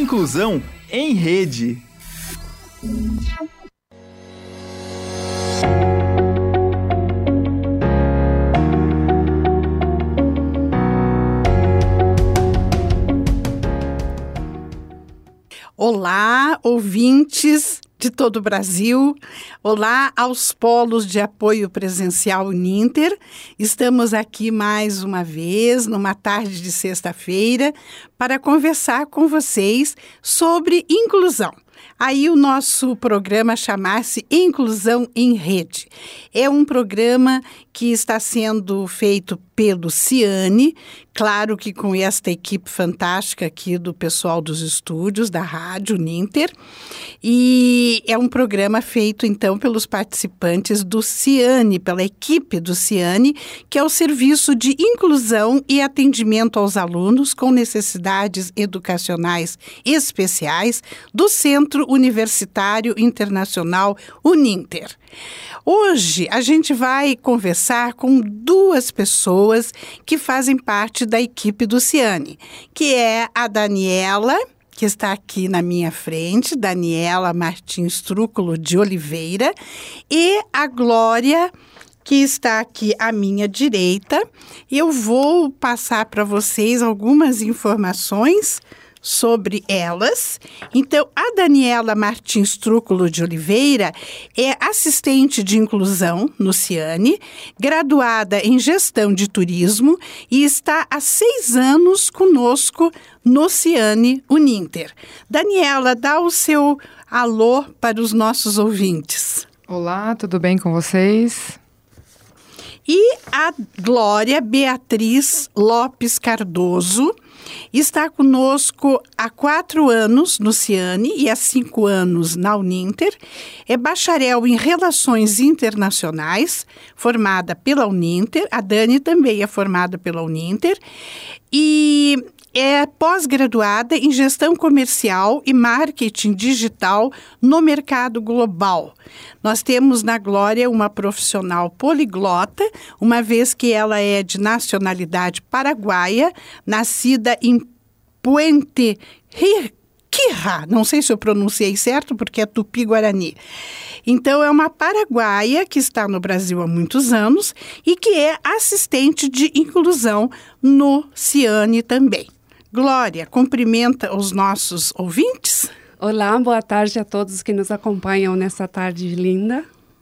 Inclusão em Rede. Olá, ouvintes de todo o Brasil. Olá aos polos de apoio presencial Uninter. Estamos aqui mais uma vez, numa tarde de sexta-feira, para conversar com vocês sobre inclusão. Aí o nosso programa chama-se Inclusão em Rede. É um programa que está sendo feito pelo Ciane, claro que com esta equipe fantástica aqui do pessoal dos estúdios da Rádio Uninter. E é um programa feito, então, pelos participantes do Ciane, pela equipe do Ciane, que é o Serviço de Inclusão e Atendimento aos Alunos com Necessidades Educacionais Especiais do Centro Universitário Internacional Uninter. Hoje a gente vai conversar com duas pessoas que fazem parte da equipe do Ciane, que é a Daniela, que está aqui na minha frente, Daniela Martins Trúculo de Oliveira, e a Glória, que está aqui à minha direita. Eu vou passar para vocês algumas informações sobre elas. Então, a Daniela Martins Trúculo de Oliveira é assistente de inclusão no Ciane, graduada em gestão de turismo e está há 6 anos conosco no Ciane Uninter. Daniela, dá o seu alô para os nossos ouvintes. Olá, tudo bem com vocês? E a Glória Beatriz Lopes Cardoso está conosco há 4 anos no Ciane e há 5 anos na Uninter. É bacharel em Relações Internacionais, formada pela Uninter. A Dani também é formada pela Uninter. E é pós-graduada em Gestão Comercial e Marketing Digital no mercado global. Nós temos na Glória uma profissional poliglota, uma vez que ela é de nacionalidade paraguaia, nascida em Puente Rica, não sei se eu pronunciei certo, porque é Tupi-Guarani. Então, é uma paraguaia que está no Brasil há muitos anos e que é assistente de inclusão no Ciane também. Glória, cumprimenta os nossos ouvintes. Olá, boa tarde a todos que nos acompanham nessa tarde linda.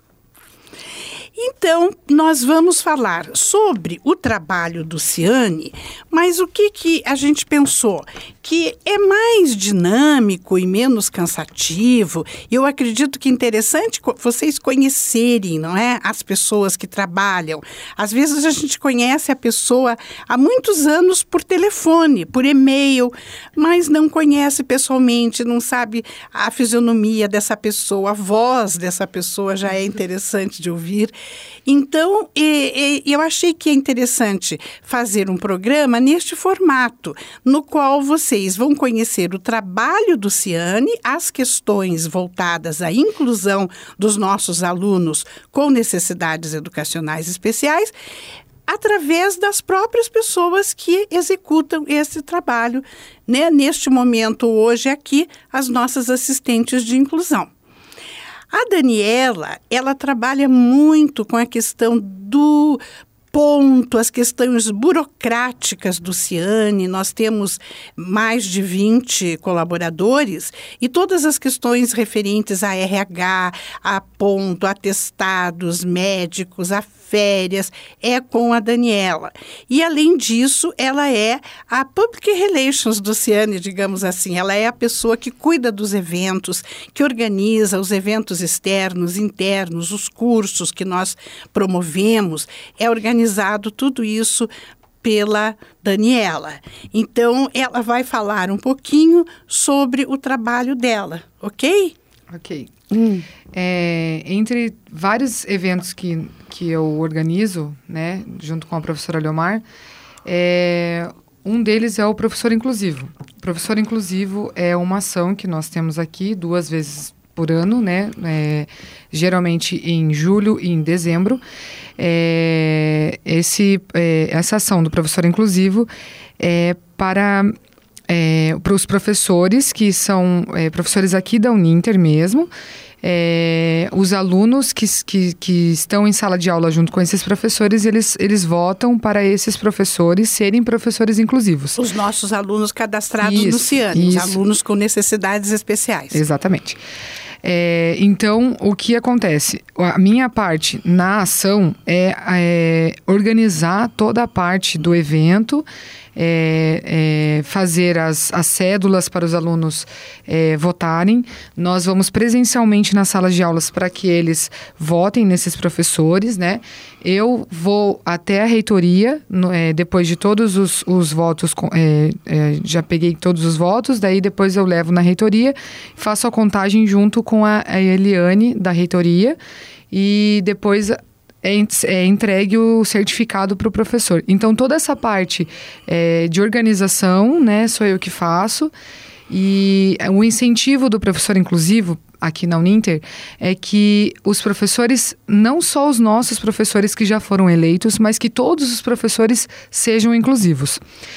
Então, nós vamos falar sobre o trabalho do Ciane, mas o que a gente pensou? Que é mais dinâmico e menos cansativo. Eu acredito que é interessante vocês conhecerem, não é? As pessoas que trabalham. Às vezes a gente conhece a pessoa há muitos anos por telefone, por e-mail, mas não conhece pessoalmente, não sabe a fisionomia dessa pessoa, a voz dessa pessoa já é interessante de ouvir. Então, eu achei que é interessante fazer um programa neste formato, no qual vocês vão conhecer o trabalho do Ciane, as questões voltadas à inclusão dos nossos alunos com necessidades educacionais especiais, através das próprias pessoas que executam esse trabalho, né? Neste momento, hoje, aqui, as nossas assistentes de inclusão. A Daniela, ela trabalha muito com a questão do ponto, as questões burocráticas do Ciane. Nós temos mais de 20 colaboradores e todas as questões referentes a RH, a ponto, atestados médicos, a férias, é com a Daniela. E, além disso, ela é a Public Relations do Ciane, digamos assim. Ela é a pessoa que cuida dos eventos, que organiza os eventos externos, internos, os cursos que nós promovemos. É organizado tudo isso pela Daniela. Então, ela vai falar um pouquinho sobre o trabalho dela, ok? Ok. Entre vários eventos que eu organizo, né, junto com a professora Leomar, um deles é o Professor Inclusivo. O Professor Inclusivo é uma ação que nós temos aqui 2 vezes por ano, né, geralmente em julho e em dezembro. Essa ação do Professor Inclusivo é para para os professores, que são professores aqui da Uninter mesmo, os alunos que estão em sala de aula junto com esses professores, eles votam para esses professores serem professores inclusivos. Os nossos alunos cadastrados no CIANE, os alunos com necessidades especiais. Exatamente. Então, o que acontece? A minha parte na ação é organizar toda a parte do evento, fazer as cédulas para os alunos votarem. Nós vamos presencialmente nas salas de aulas para que eles votem nesses professores, né? Eu vou até a reitoria, depois de todos os votos, já peguei todos os votos, daí depois eu levo na reitoria, faço a contagem junto com a Eliane da reitoria e depois é entregue o certificado para o professor. Então, toda essa parte de organização, né, sou eu que faço. E o incentivo do professor inclusivo aqui na Uninter é que os professores, não só os nossos professores que já foram eleitos, mas que todos os professores sejam inclusivos.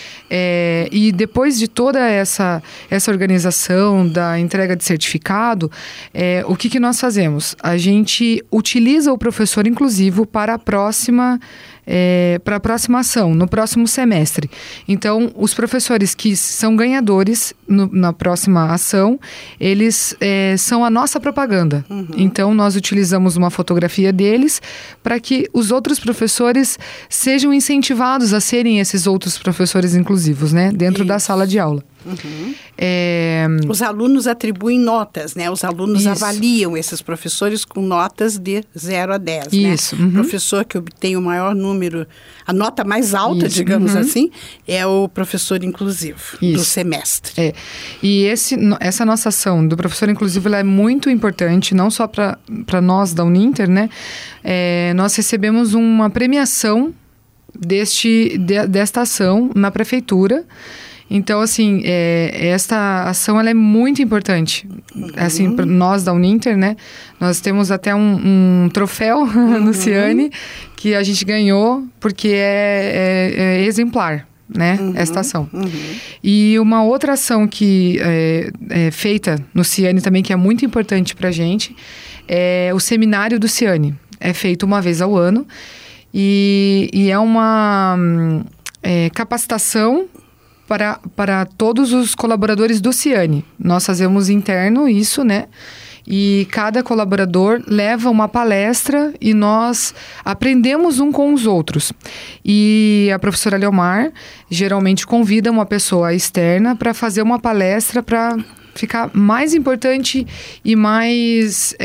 E depois de toda essa organização da entrega de certificado, o que nós fazemos? A gente utiliza o professor inclusivo para a próxima ação, no próximo semestre. Então, os professores que são ganhadores na próxima ação, eles são a nossa propaganda. Uhum. Então, nós utilizamos uma fotografia deles para que os outros professores sejam incentivados a serem esses outros professores inclusivos, né? Dentro da sala de aula. Uhum. Os alunos atribuem notas, né? Os alunos avaliam esses professores com notas de 0 a 10, Isso. Né? Uhum. O professor que obtém o maior número, a nota mais alta, digamos assim, é o professor inclusivo do semestre. E essa nossa ação do professor inclusivo, ela é muito importante, não só para nós da Uninter, né? Nós recebemos uma premiação desta ação na prefeitura. Então, assim, esta ação ela é muito importante. Assim, para nós da Uninter, né? Nós temos até um troféu no CIANE que a gente ganhou porque é exemplar, né? Esta ação. E uma outra ação que é feita no CIANE também, que é muito importante para a gente, é o seminário do CIANE. É feito uma vez ao ano e é uma capacitação para todos os colaboradores do CIANE. Nós fazemos interno isso, né? E cada colaborador leva uma palestra e nós aprendemos um com os outros. E a professora Leomar geralmente convida uma pessoa externa para fazer uma palestra para ficar mais importante e mais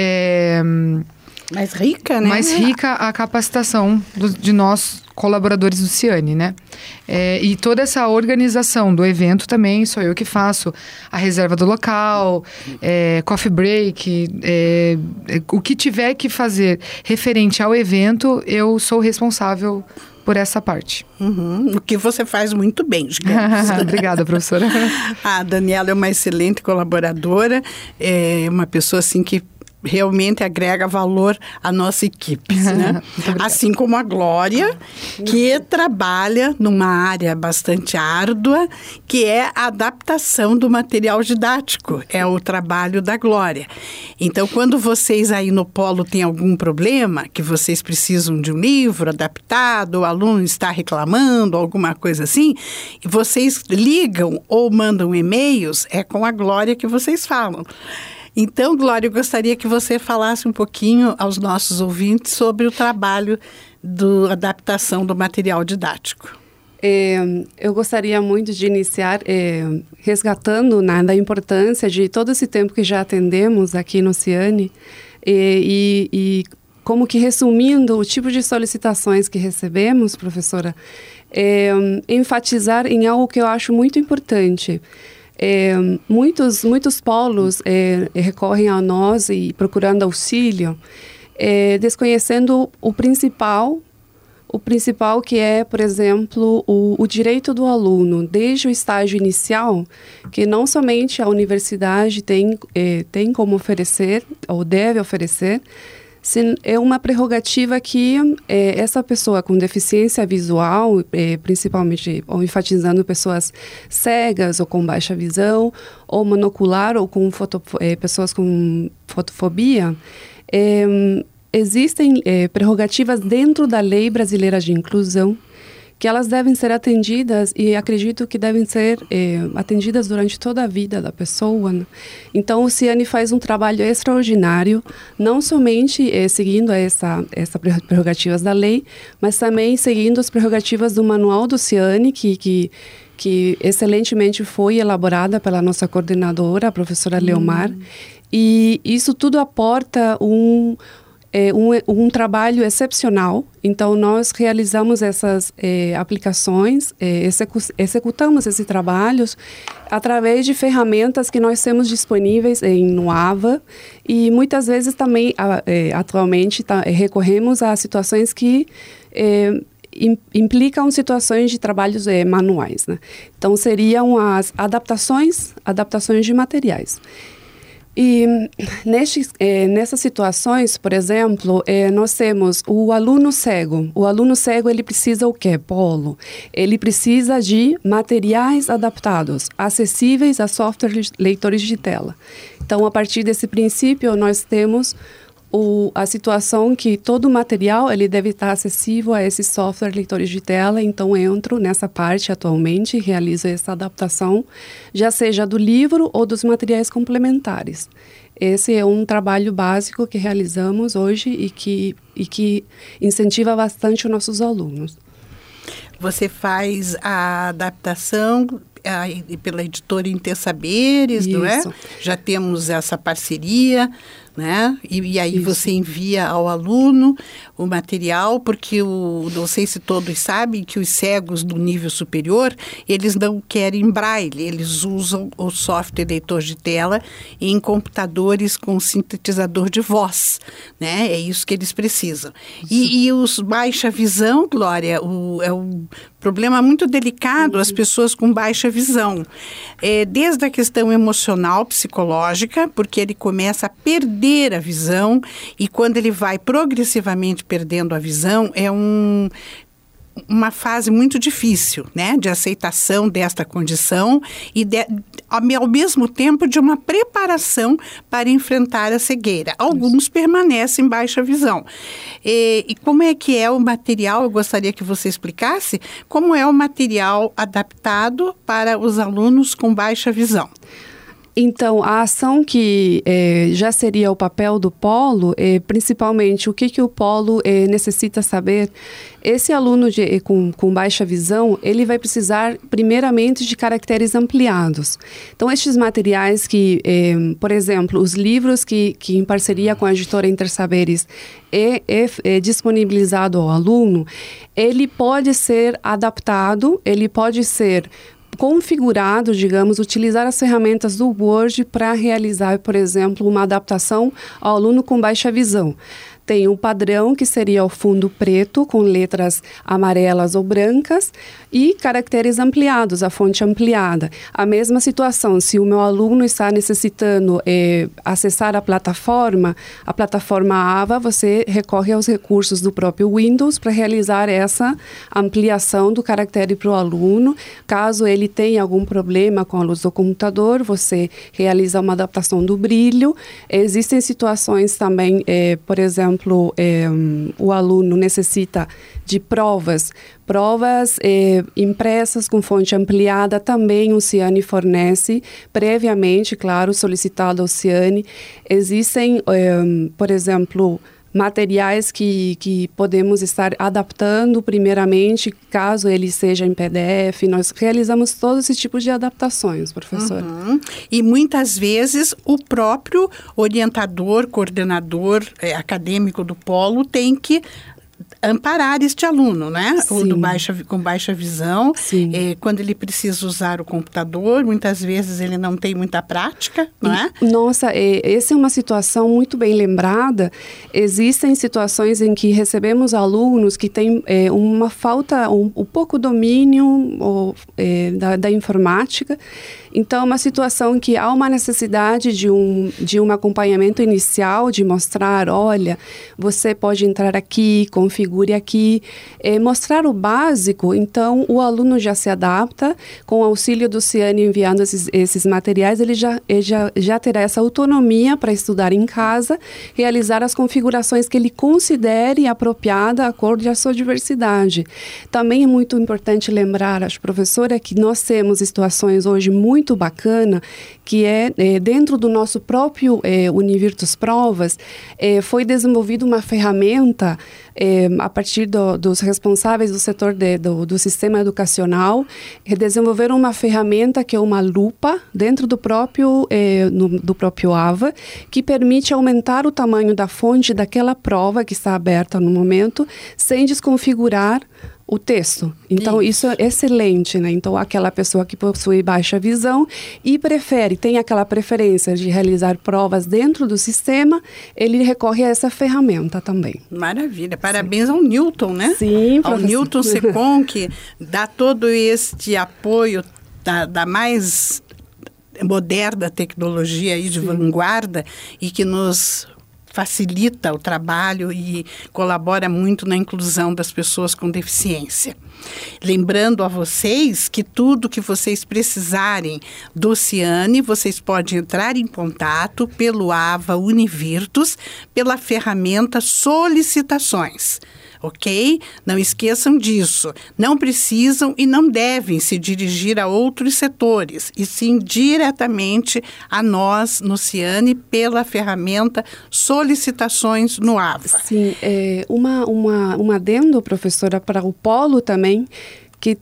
rica, né? Mais rica a capacitação de nós, colaboradores do CIANE, né? E toda essa organização do evento também sou eu que faço. A reserva do local, coffee break, o que tiver que fazer referente ao evento, eu sou responsável por essa parte. O que você faz muito bem, digamos. Obrigada, professora. A Daniela é uma excelente colaboradora, é uma pessoa assim que realmente agrega valor à nossa equipe, né? Assim como a Glória, que trabalha numa área bastante árdua, que é a adaptação do material didático, é o trabalho da Glória. Então, quando vocês aí no polo têm algum problema, que vocês precisam de um livro adaptado, o aluno está reclamando, alguma coisa assim, e vocês ligam ou mandam e-mails, é com a Glória que vocês falam. Então, Glória, eu gostaria que você falasse um pouquinho aos nossos ouvintes sobre o trabalho da adaptação do material didático. Eu gostaria muito de iniciar resgatando da importância de todo esse tempo que já atendemos aqui no CIANE e como que resumindo o tipo de solicitações que recebemos, professora, enfatizar em algo que eu acho muito importante. Muitos polos recorrem a nós e procurando auxílio, desconhecendo o principal que é, por exemplo, o direito do aluno, desde o estágio inicial, que não somente a universidade tem como oferecer, ou deve oferecer, é uma prerrogativa que essa pessoa com deficiência visual, principalmente ou enfatizando pessoas cegas ou com baixa visão, ou monocular ou com pessoas com fotofobia, existem prerrogativas dentro da Lei Brasileira de Inclusão que elas devem ser atendidas e acredito que devem ser atendidas durante toda a vida da pessoa, né? Então, o Ciane faz um trabalho extraordinário, não somente seguindo essas prerrogativas da lei, mas também seguindo as prerrogativas do Manual do Ciane, que excelentemente foi elaborada pela nossa coordenadora, a professora Leomar, e isso tudo aporta um trabalho excepcional. Então, nós realizamos essas aplicações, executamos esses trabalhos através de ferramentas que nós temos disponíveis no AVA e muitas vezes também, atualmente, recorremos a situações que implicam situações de trabalhos manuais, né? Então, seriam as adaptações de materiais. E nessas situações, por exemplo, nós temos o aluno cego. O aluno cego, ele precisa o quê? Polo. Ele precisa de materiais adaptados, acessíveis a softwares leitores de tela. Então, a partir desse princípio, nós temos a situação que todo o material ele deve estar acessível a esses software leitores de tela. Então, entro nessa parte atualmente e realizo essa adaptação, já seja do livro ou dos materiais complementares. Esse é um trabalho básico que realizamos hoje e que incentiva bastante os nossos alunos. Você faz a adaptação pela editora Intersaberes, não é? Já temos essa parceria, né? E aí você envia ao aluno o material, porque não sei se todos sabem que os cegos do nível superior, eles não querem braille, eles usam o software leitor de tela em computadores com sintetizador de voz, né? É isso que eles precisam. E os baixa visão, Glória, é um problema muito delicado, as pessoas com baixa visão. Desde a questão emocional, psicológica, porque ele começa a perder a visão e quando ele vai progressivamente perdendo a visão, é uma fase muito difícil, né, de aceitação desta condição e ao mesmo tempo de uma preparação para enfrentar a cegueira. Alguns permanecem em baixa visão. E como é que é o material? Eu gostaria que você explicasse como é o material adaptado para os alunos com baixa visão. Então, a ação que já seria o papel do polo, principalmente o que o polo necessita saber, esse aluno com baixa visão, ele vai precisar primeiramente de caracteres ampliados. Então, estes materiais que, por exemplo, os livros que em parceria com a editora Intersaberes é disponibilizado ao aluno, ele pode ser adaptado, ele pode ser configurado, digamos, utilizar as ferramentas do Word para realizar, por exemplo, uma adaptação ao aluno com baixa visão. Tem um padrão que seria o fundo preto com letras amarelas ou brancas e caracteres ampliados, a fonte ampliada. A mesma situação, se o meu aluno está necessitando acessar a plataforma AVA, você recorre aos recursos do próprio Windows para realizar essa ampliação do caractere para o aluno. Caso ele tenha algum problema com a luz do computador, você realiza uma adaptação do brilho. Existem situações também, por exemplo, o aluno necessita de provas impressas com fonte ampliada, também o Ciane fornece, previamente, claro, solicitado ao Ciane. Existem, por exemplo, materiais que podemos estar adaptando primeiramente, caso ele seja em PDF. Nós realizamos todos esses tipos de adaptações, professora. E muitas vezes o próprio orientador, coordenador acadêmico do polo tem que amparar este aluno, né? O com baixa visão. Quando ele precisa usar o computador, muitas vezes ele não tem muita prática, não é? Nossa, essa é uma situação muito bem lembrada. Existem situações em que recebemos alunos que têm uma falta, um pouco domínio da informática Então, é uma situação que há uma necessidade de um acompanhamento inicial, de mostrar, olha, você pode entrar aqui, configure aqui, mostrar o básico. Então, o aluno já se adapta, com o auxílio do Ciane enviando esses materiais, ele já terá essa autonomia para estudar em casa, realizar as configurações que ele considere apropriada, acordo à sua diversidade. Também é muito importante lembrar, acho, professora, que nós temos situações hoje muito bacana, que dentro do nosso próprio Univirtus Provas, foi desenvolvida uma ferramenta a partir dos responsáveis do setor do sistema educacional, desenvolveram uma ferramenta que é uma lupa dentro do próprio AVA, que permite aumentar o tamanho da fonte daquela prova que está aberta no momento, sem desconfigurar o texto. Então, isso é excelente, né? Então, aquela pessoa que possui baixa visão e tem aquela preferência de realizar provas dentro do sistema, ele recorre a essa ferramenta também. Maravilha. Parabéns ao Newton, né? Sim, ao professor. Newton Secom, que dá todo este apoio da mais moderna tecnologia aí de vanguarda e que nos facilita o trabalho e colabora muito na inclusão das pessoas com deficiência. Lembrando a vocês que tudo que vocês precisarem do Ciane, vocês podem entrar em contato pelo AVA Univirtus, pela ferramenta Solicitações. Ok? Não esqueçam disso. Não precisam e não devem se dirigir a outros setores, e sim diretamente a nós, no Ciane, pela ferramenta Solicitações no AVA. Sim, um adendo, professora, para o polo também, que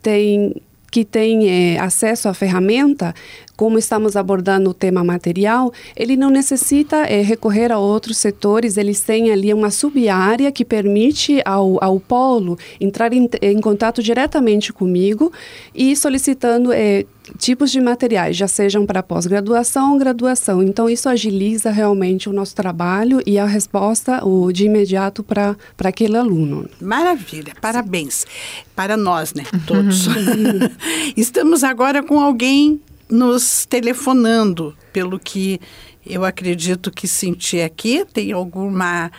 tem acesso à ferramenta. Como estamos abordando o tema material, ele não necessita recorrer a outros setores, eles têm ali uma sub-área que permite ao polo entrar em contato diretamente comigo e solicitando tipos de materiais, já sejam para pós-graduação ou graduação. Então, isso agiliza realmente o nosso trabalho e a resposta de imediato para aquele aluno. Maravilha, parabéns. Para nós, né? Todos. Estamos agora com alguém nos telefonando, pelo que eu acredito que senti aqui. Tem alguma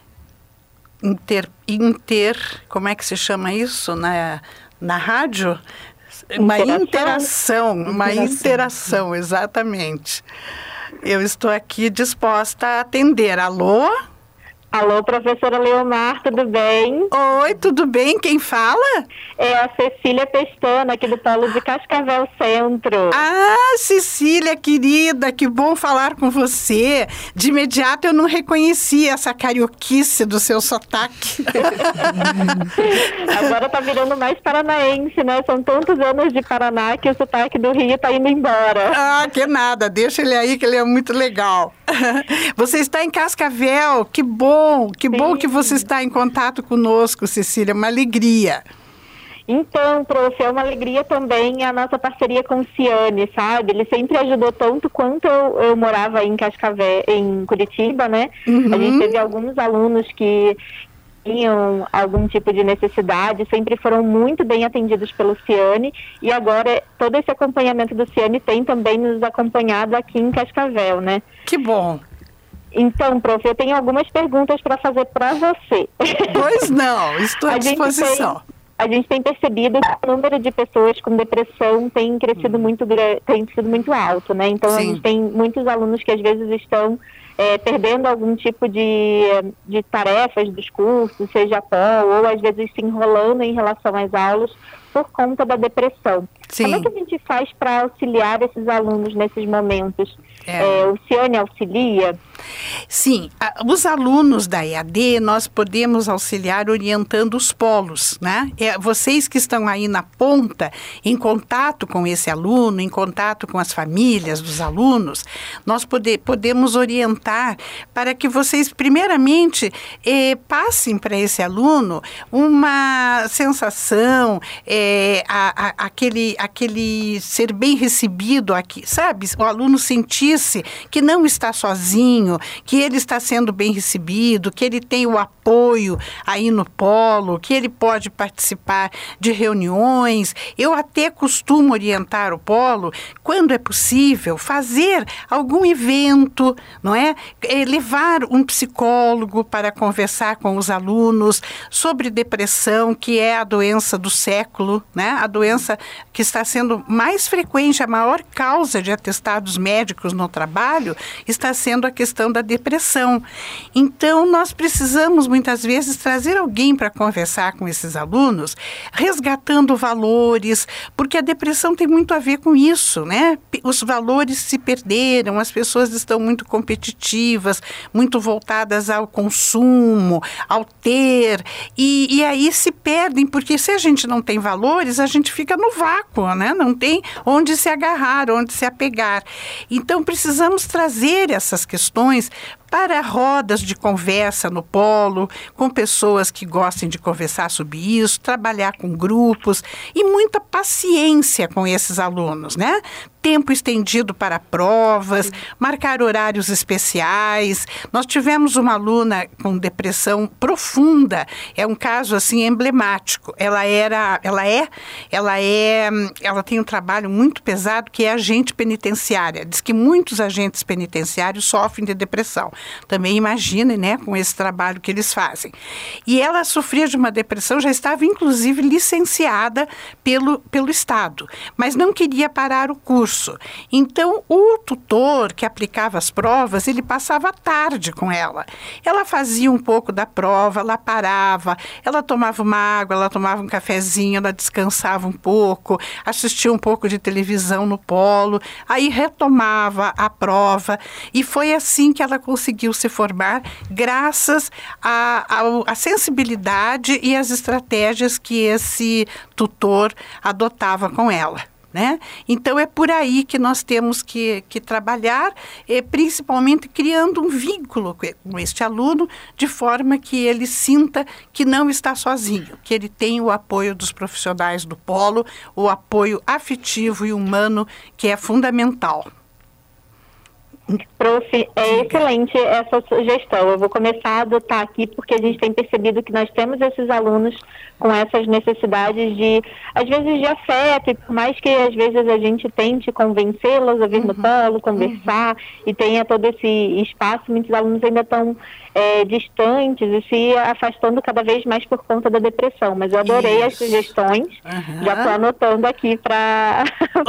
como é que se chama isso na rádio? Uma interação, exatamente. Eu estou aqui disposta a atender. Alô? Alô, professora Leomar, tudo bem? Oi, tudo bem? Quem fala? É a Cecília Pestana, aqui do Polo de Cascavel Centro. Ah, Cecília, querida, que bom falar com você. De imediato eu não reconheci essa carioquice do seu sotaque. Agora tá virando mais paranaense, né? São tantos anos de Paraná que o sotaque do Rio tá indo embora. Ah, que nada, deixa ele aí que ele é muito legal. Você está em Cascavel, que bom que você está em contato conosco, Cecília, uma alegria. Então, prof, é uma alegria também a nossa parceria com o Ciane, sabe? Ele sempre ajudou tanto quanto eu morava em Cascavel, em Curitiba, né? A gente teve alguns alunos que tinham algum tipo de necessidade, sempre foram muito bem atendidos pelo Ciane, e agora todo esse acompanhamento do Ciane tem também nos acompanhado aqui em Cascavel, né? Que bom! Então, prof, eu tenho algumas perguntas para fazer para você. Pois não, estou à disposição. A gente tem percebido que o número de pessoas com depressão tem crescido tem sido muito alto, né? Então, a gente tem muitos alunos que às vezes estão perdendo algum tipo de tarefas dos cursos, seja ou às vezes se enrolando em relação às aulas por conta da depressão. Sim. Como é que a gente faz para auxiliar esses alunos nesses momentos? O Ciane auxilia? Sim, os alunos da EAD, nós podemos auxiliar orientando os polos, né? Vocês que estão aí na ponta, em contato com esse aluno, em contato com as famílias dos alunos, nós podemos orientar para que vocês, primeiramente, passem para esse aluno uma sensação, aquele ser bem recebido aqui, sabe? O aluno sentisse que não está sozinho, que ele está sendo bem recebido, que ele tem o apoio aí no polo, que ele pode participar de reuniões. Eu até costumo orientar o polo, quando é possível, fazer algum evento, não é? Levar um psicólogo para conversar com os alunos sobre depressão, que é a doença do século, né? A doença que está sendo mais frequente, a maior causa de atestados médicos no trabalho está sendo a questão da depressão. Então, nós precisamos muitas vezes trazer alguém para conversar com esses alunos, resgatando valores, porque a depressão tem muito a ver com isso, né? Os valores se perderam, as pessoas estão muito competitivas, muito voltadas ao consumo, ao ter, e aí se perdem, porque se a gente não tem valores, a gente fica no vácuo, né? Não tem onde se agarrar, onde se apegar. Então, precisamos trazer essas questões para rodas de conversa no polo, com pessoas que gostem de conversar sobre isso, trabalhar com grupos e muita paciência com esses alunos, né? Tempo estendido para provas, marcar horários especiais. Nós tivemos uma aluna com depressão profunda, é um caso assim emblemático. Ela tem um trabalho muito pesado que é agente penitenciária. Diz que muitos agentes penitenciários sofrem de depressão. Também imaginem, né, com esse trabalho que eles fazem. E ela sofria de uma depressão, já estava inclusive licenciada pelo Estado, mas não queria parar o curso. Então, o tutor que aplicava as provas, ele passava a tarde com ela. Ela fazia um pouco da prova, ela parava, ela tomava uma água, ela tomava um cafezinho, ela descansava um pouco, assistia um pouco de televisão no polo, aí retomava a prova, e foi assim que ela conseguiu se formar, graças à sensibilidade e às estratégias que esse tutor adotava com ela, né? Então, é por aí que nós temos que trabalhar, principalmente criando um vínculo com este aluno, de forma que ele sinta que não está sozinho, que ele tem o apoio dos profissionais do polo, o apoio afetivo e humano, que é fundamental. Prof, é excelente essa sugestão. Eu vou começar a adotar aqui, porque a gente tem percebido que nós temos esses alunos com essas necessidades de, às vezes, de afeto, e por mais que às vezes a gente tente convencê-los a vir no polo, conversar, e tenha todo esse espaço, muitos alunos ainda estão distantes e se afastando cada vez mais por conta da depressão. Mas eu adorei as sugestões, já estou anotando aqui para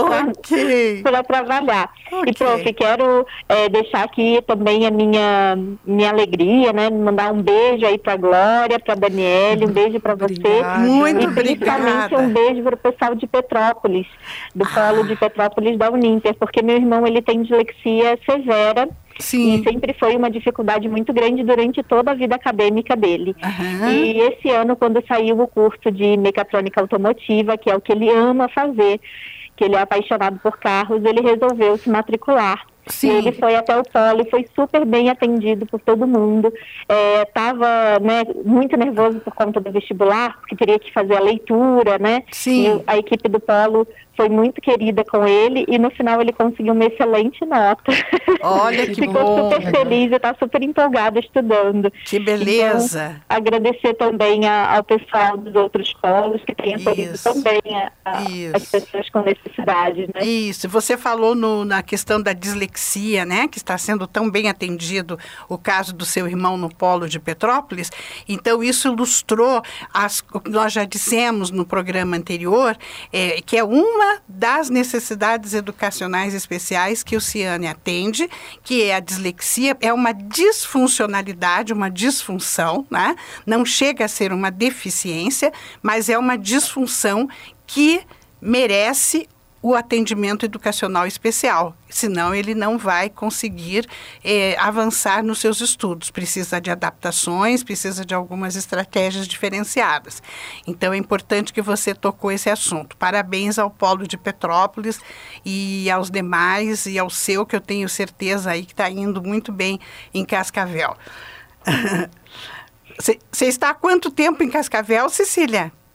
trabalhar. E, prof, quero deixar aqui também a minha alegria, né? Mandar um beijo aí para a Glória, para a Daniele, um beijo para você. Muito e principalmente um beijo para o pessoal de Petrópolis, do polo de Petrópolis da Uninter, porque meu irmão, ele tem dislexia severa. Sim. E sempre foi uma dificuldade muito grande durante toda a vida acadêmica dele. E esse ano, quando saiu o curso de mecatrônica automotiva, que é o que ele ama fazer, que ele é apaixonado por carros, ele resolveu se matricular. Sim. E ele foi até o polo e foi super bem atendido por todo mundo. Estava muito nervoso por conta do vestibular, porque teria que fazer a leitura, né? Sim. E a equipe do polo foi muito querida com ele e no final ele conseguiu uma excelente nota. Olha que Ficou bom. super feliz e está super empolgado estudando. Que beleza. Então, agradecer também ao pessoal dos outros polos que têm acolhido também as pessoas com necessidades, né? Isso. Você falou na questão da dislexia, né? Que está sendo tão bem atendido o caso do seu irmão no polo de Petrópolis. Então, isso ilustrou o que nós já dissemos no programa anterior, que é uma das necessidades educacionais especiais que o Ciane atende, que é a dislexia, é uma disfuncionalidade, uma disfunção, né? Não chega a ser uma deficiência, mas é uma disfunção que merece o atendimento educacional especial, senão ele não vai conseguir avançar nos seus estudos. Precisa de adaptações, precisa de algumas estratégias diferenciadas. Então, é importante que você tocou esse assunto. Parabéns ao Polo de Petrópolis e aos demais, e ao seu, que eu tenho certeza aí que está indo muito bem em Cascavel. Você está há quanto tempo em Cascavel, Cecília?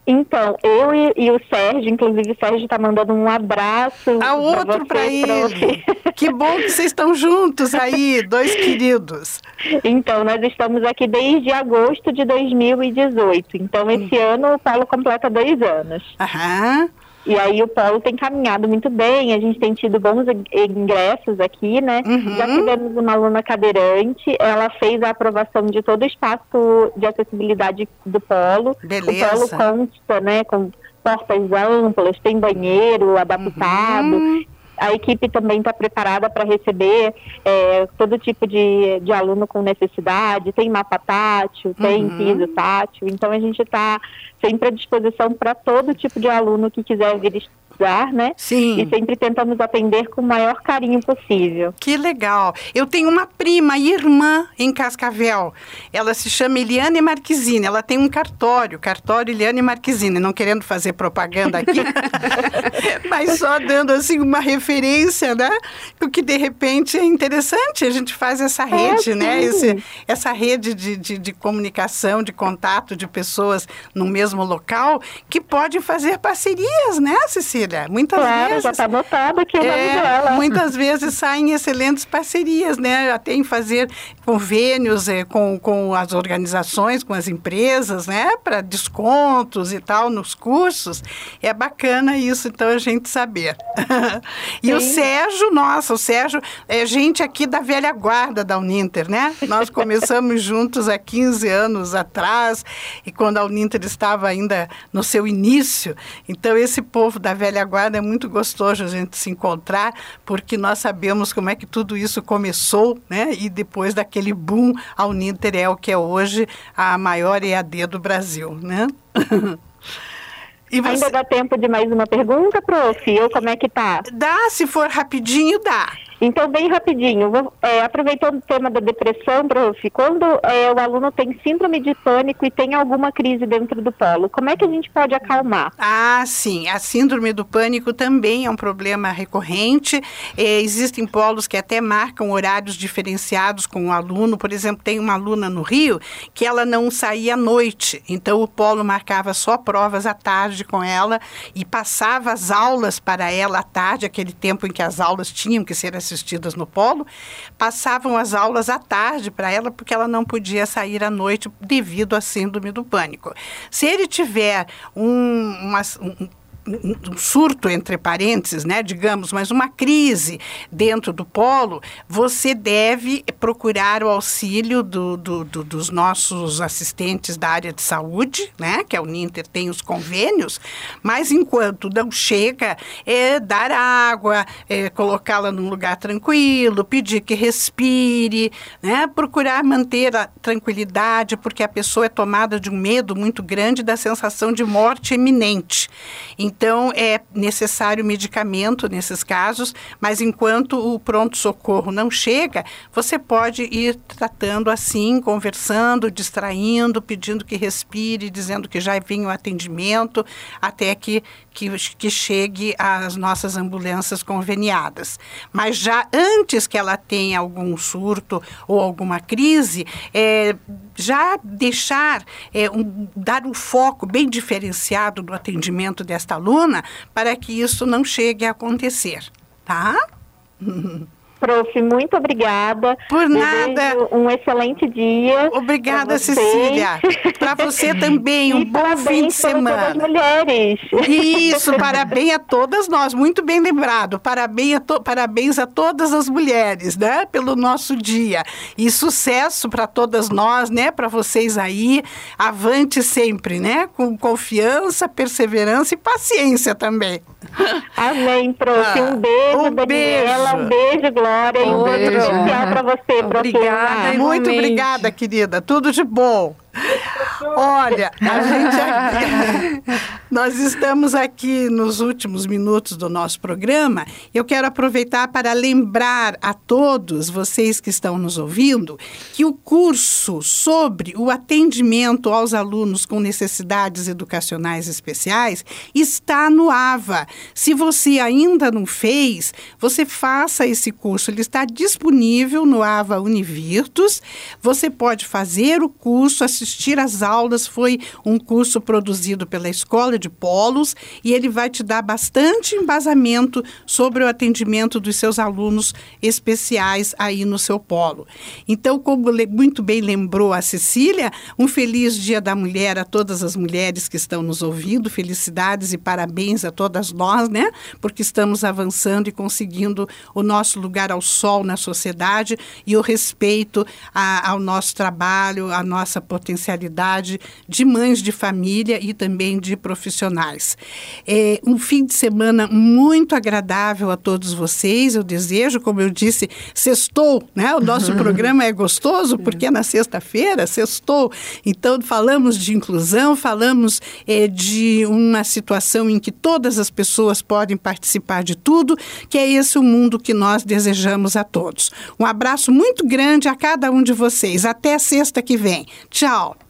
Então, eu e o Sérgio, inclusive o Sérgio está mandando um abraço. Outro para ele. Que bom que vocês estão juntos aí, dois queridos. Então, nós estamos aqui desde agosto de 2018. Então, esse ano o Polo completa 2 anos. Aham. E aí o Polo tem caminhado muito bem, a gente tem tido bons ingressos aqui, né? Já tivemos uma aluna cadeirante, ela fez a aprovação de todo o espaço de acessibilidade do Polo. Beleza. O Polo consta, né, com portas amplas, tem banheiro adaptado. A equipe também está preparada para receber todo tipo de aluno com necessidade, tem mapa tátil, tem piso tátil, então a gente está sempre à disposição para todo tipo de aluno que quiser vir estudar, né? Sim. E sempre tentamos atender com o maior carinho possível. Que legal. Eu tenho uma prima, irmã em Cascavel. Ela se chama Eliane Marquezine. Ela tem um cartório Eliane Marquezine. Não querendo fazer propaganda aqui, mas só dando assim uma referência, né? Porque de repente é interessante. A gente faz essa rede, né? Essa rede de comunicação, de contato de pessoas no mesmo local que pode fazer parcerias, né, Cecília? Muitas vezes. Já está anotado aqui o nome dela. Muitas vezes saem excelentes parcerias, né? Até em fazer convênios com as organizações, com as empresas, né? Para descontos e tal nos cursos. É bacana isso, então, a gente saber. E o Sérgio, o Sérgio é gente aqui da velha guarda da Uninter, né? Nós começamos juntos há 15 anos atrás, e quando a Uninter estava ainda no seu início. Então, esse povo da velha guarda é muito gostoso a gente se encontrar, porque nós sabemos como é que tudo isso começou, né? E depois daquele boom, a Uninter é o que é hoje a maior EAD do Brasil, né? E você... Ainda dá tempo de mais uma pergunta, prof? Ou como é que tá? Dá, se for rapidinho, dá. Então, bem rapidinho, aproveitando o tema da depressão, prof, quando o aluno tem síndrome de pânico e tem alguma crise dentro do polo, como é que a gente pode acalmar? Ah, sim, a síndrome do pânico também é um problema recorrente. Existem polos que até marcam horários diferenciados com o aluno. Por exemplo, tem uma aluna no Rio que ela não saía à noite, então o polo marcava só provas à tarde com ela e passava as aulas para ela à tarde, aquele tempo em que as aulas tinham que ser assistidas no polo, passavam as aulas à tarde para ela porque ela não podia sair à noite devido à síndrome do pânico. Se ele tiver um surto, entre parênteses, né, digamos, mas uma crise dentro do polo, você deve procurar o auxílio dos nossos assistentes da área de saúde, né, que a Uninter tem os convênios, mas enquanto não chega, dar água, colocá-la num lugar tranquilo, pedir que respire, né, procurar manter a tranquilidade, porque a pessoa é tomada de um medo muito grande da sensação de morte iminente. Então, é necessário medicamento nesses casos, mas enquanto o pronto-socorro não chega, você pode ir tratando assim, conversando, distraindo, pedindo que respire, dizendo que já vem o atendimento, até que chegue às nossas ambulâncias conveniadas. Mas já antes que ela tenha algum surto ou alguma crise, já deixar, dar um foco bem diferenciado do atendimento desta aluna para que isso não chegue a acontecer, tá? Prof, muito obrigada. Por nada. Desejo um excelente dia. Obrigada, Cecília. Para você também, um bom fim de semana. Todas as mulheres. Isso, parabéns a todas nós. Muito bem lembrado. Parabéns a todas as mulheres, né? Pelo nosso dia. E sucesso para todas nós, né? Para vocês aí. Avante sempre, né? Com confiança, perseverança e paciência também. Amém, prof. Um beijo, Daniela. Um beijo, Glória. E um outro especial para você, prof. Obrigada, muito obrigada, querida. Tudo de bom. Olha, a gente... Nós estamos aqui nos últimos minutos do nosso programa. Eu quero aproveitar para lembrar a todos vocês que estão nos ouvindo que o curso sobre o atendimento aos alunos com necessidades educacionais especiais está no AVA. Se você ainda não fez, você faça esse curso. Ele está disponível no AVA Univirtus. Você pode fazer o curso, assistir às aulas. Foi um curso produzido pela Escola de Polos e ele vai te dar bastante embasamento sobre o atendimento dos seus alunos especiais aí no seu polo. Então, como muito bem lembrou a Cecília, um feliz Dia da Mulher a todas as mulheres que estão nos ouvindo, felicidades e parabéns a todas nós, né? Porque estamos avançando e conseguindo o nosso lugar ao sol na sociedade e o respeito ao nosso trabalho, à nossa potencialidade de mães de família e também de profissionais. Um fim de semana muito agradável a todos vocês. Eu desejo, como eu disse, sextou, né? O nosso programa é gostoso porque é na sexta-feira, sextou. Então, falamos de inclusão, falamos de uma situação em que todas as pessoas podem participar de tudo, que é esse o mundo que nós desejamos a todos. Um abraço muito grande a cada um de vocês. Até sexta que vem. Tchau.